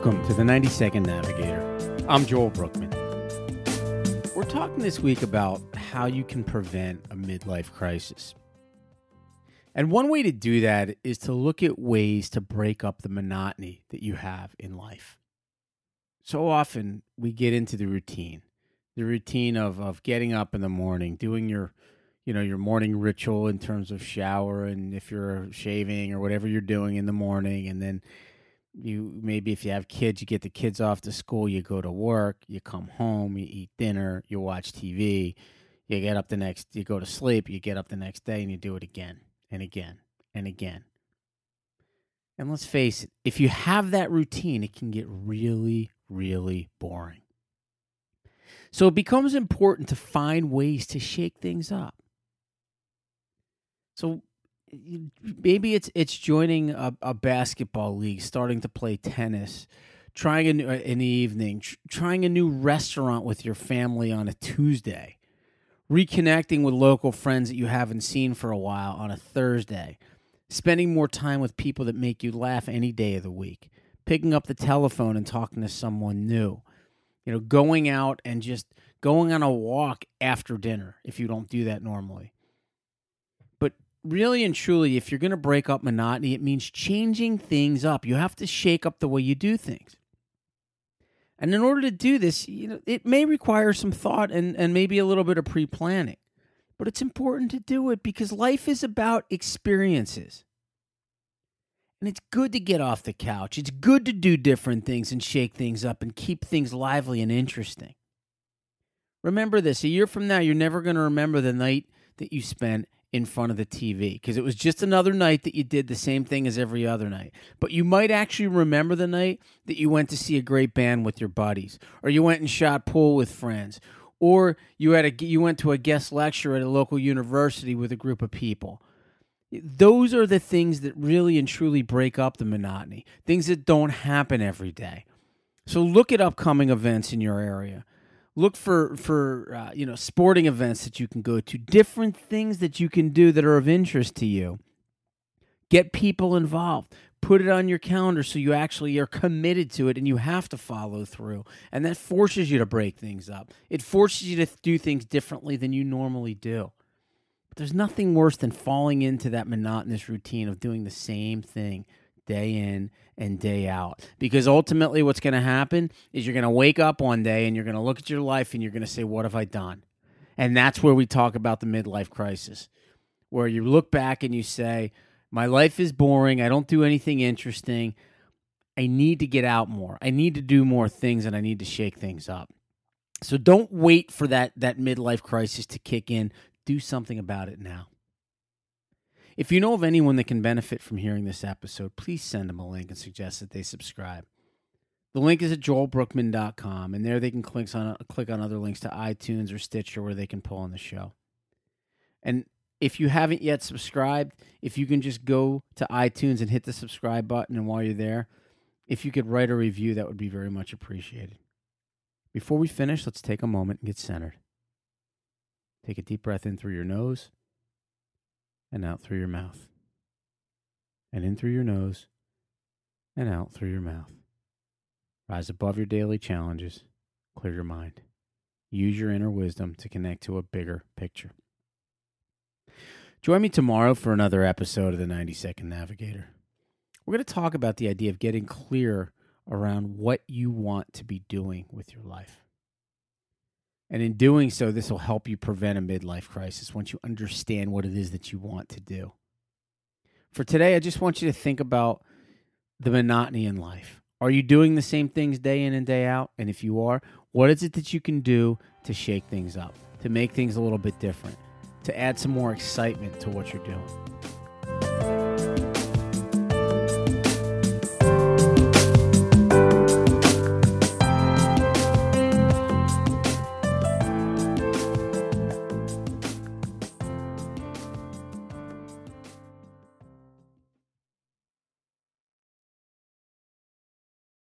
Welcome to the 90-Second Navigator. I'm Joel Brookman. We're talking this week about how you can prevent a midlife crisis. And one way to do that is to look at ways to break up the monotony that you have in life. So often we get into the routine of getting up in the morning, doing your morning ritual in terms of shower, and if you're shaving or whatever you're doing in the morning, and then maybe if you have kids, you get the kids off to school, you go to work, you come home, you eat dinner, you watch TV, you go to sleep, you get up the next day and you do it again and again and again. And let's face it, if you have that routine, it can get really, really boring. So it becomes important to find ways to shake things up. So maybe it's joining a basketball league, starting to play tennis, trying in the evening, trying a new restaurant with your family on a Tuesday, reconnecting with local friends that you haven't seen for a while on a Thursday, spending more time with people that make you laugh any day of the week, picking up the telephone and talking to someone new, going out and just going on a walk after dinner if you don't do that normally. Really and truly, if you're going to break up monotony, it means changing things up. You have to shake up the way you do things. And in order to do this, it may require some thought and maybe a little bit of pre-planning. But it's important to do it because life is about experiences. And it's good to get off the couch. It's good to do different things and shake things up and keep things lively and interesting. Remember this, a year from now, you're never going to remember the night that you spent in front of the TV, because it was just another night that you did the same thing as every other night. But you might actually remember the night that you went to see a great band with your buddies, or you went and shot pool with friends, or you went to a guest lecture at a local university with a group of people. Those are the things that really and truly break up the monotony, things that don't happen every day. So look at upcoming events in your area. Look for sporting events that you can go to, different things that you can do that are of interest to you. Get people involved. Put it on your calendar so you actually are committed to it and you have to follow through. And that forces you to break things up. It forces you to do things differently than you normally do. But there's nothing worse than falling into that monotonous routine of doing the same thing day in and day out. Because ultimately what's going to happen is you're going to wake up one day and you're going to look at your life and you're going to say, what have I done? And that's where we talk about the midlife crisis, where you look back and you say, my life is boring. I don't do anything interesting. I need to get out more. I need to do more things and I need to shake things up. So don't wait for that midlife crisis to kick in. Do something about it now. If you know of anyone that can benefit from hearing this episode, please send them a link and suggest that they subscribe. The link is at joelbrookman.com, and there they can click on other links to iTunes or Stitcher where they can pull on the show. And if you haven't yet subscribed, if you can just go to iTunes and hit the subscribe button, and while you're there, if you could write a review, that would be very much appreciated. Before we finish, let's take a moment and get centered. Take a deep breath in through your nose, and out through your mouth, and in through your nose, and out through your mouth. Rise above your daily challenges, clear your mind. Use your inner wisdom to connect to a bigger picture. Join me tomorrow for another episode of the 90-Second Navigator. We're going to talk about the idea of getting clear around what you want to be doing with your life. And in doing so, this will help you prevent a midlife crisis once you understand what it is that you want to do. For today, I just want you to think about the monotony in life. Are you doing the same things day in and day out? And if you are, what is it that you can do to shake things up, to make things a little bit different, to add some more excitement to what you're doing?